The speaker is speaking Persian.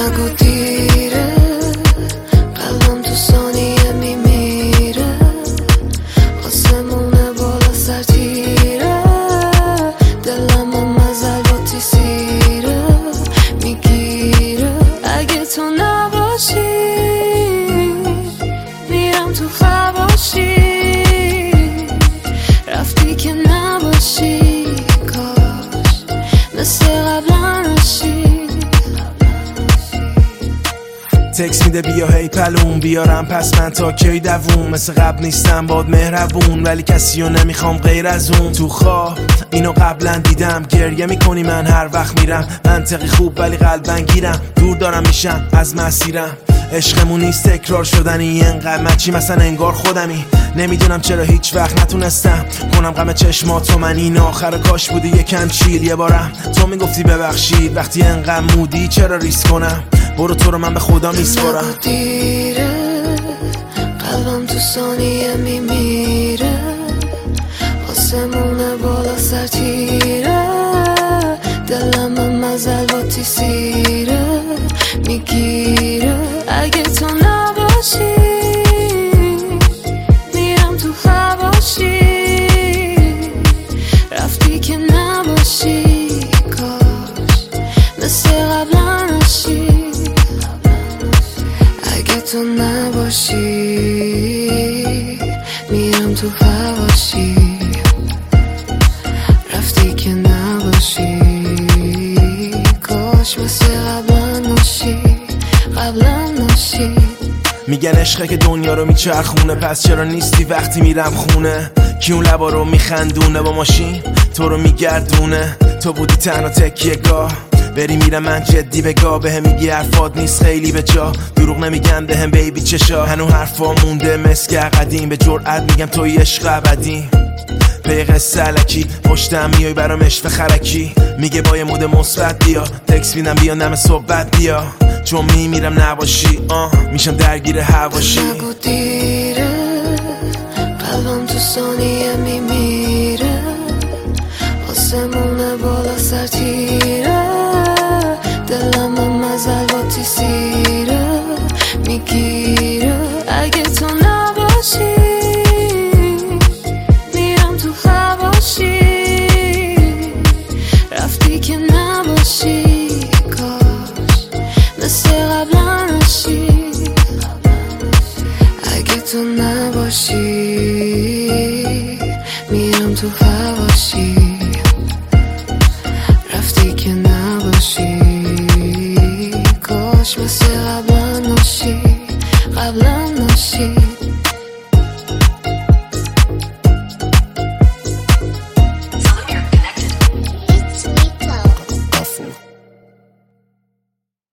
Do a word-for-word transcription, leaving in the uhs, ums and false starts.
نگو دیره، قلبم تو ثانیه میمیره، آسمونه بالا سر تیره، دلم مزل با تیسیره میگیره. اگه تو نباشی میرم تو خواباشی، رفتی که نباشی کاش مثل قبلا نشی. تکس میده بیا هی پلون بیارم پس من تا کی دووم، مثل قبل نیستم باد مهربون ولی کسیو نمیخوام غیر از اون. تو خواب اینو قبلا دیدم، گریه میکنی من هر وقت میرم، منطقی خوب ولی قلبن گیرم، دور دارم میشم از مسیرم. عشقمون نیست تکرار شدنی، انقدر مچی مثلا انگار خودمی، نمیدونم چرا هیچ وقت نتونستم کنم غم چشماتو من. این آخر کاش بودی یکم چیل، یه بارم تو میگفتی ببخشید وقتی انقدر مودی چرا ریسک کنم، برو تو رو من به خدا میسپارم. نگو دیره، قلبم تو ثانیه میمیره، آسمونه بالا سر تیره، دلم مزل با تیسیره میگیره. اگه تو نباشی میرم تو خواباشی، رفتی که نباشی کاش مثل قبلا نشی. اگه تو نباشی میرم تو خواباشی، رفتی که نباشی کاش مثل قبلا نشی، قبلا نشی. میگن عشقه که دنیا رو میچرخونه، پس چرا نیستی وقتی میرم خونه؟ کی اون لبا رو میخندونه با ماشین تو رو میگردونه؟ تو بودی تنها تکیه گاه، بری میرم من جدی بگاه، به هم میگی حرفات نیست خیلی به جا، دروغ نمیگن به هم بیبی چشا، هنو حرفا مونده مسک قدیم، به جرئت میگم توی عشق ابدی. پیغ سلکی پشتم میای برام عشق خرکی، میگه با یه مود مثبت بیا، تکس میدم بیا نم صحبت بیا، چون میمیرم نباشی آه میشم درگیر هواشی. نگو دیره، قلبم تو ثانیه میمیره، آسمونه بالا سر تیره، دلم مزل با تیسیره میگیره. اگه تو نباشی میرم تو خواباشی، رفتی که نباشی کاش مثل قبلا نشی. اگه تو نباشی میرم تو خواباشی، رفتی که نباشی کاش مثل قبلا نشی، قبلا نشی.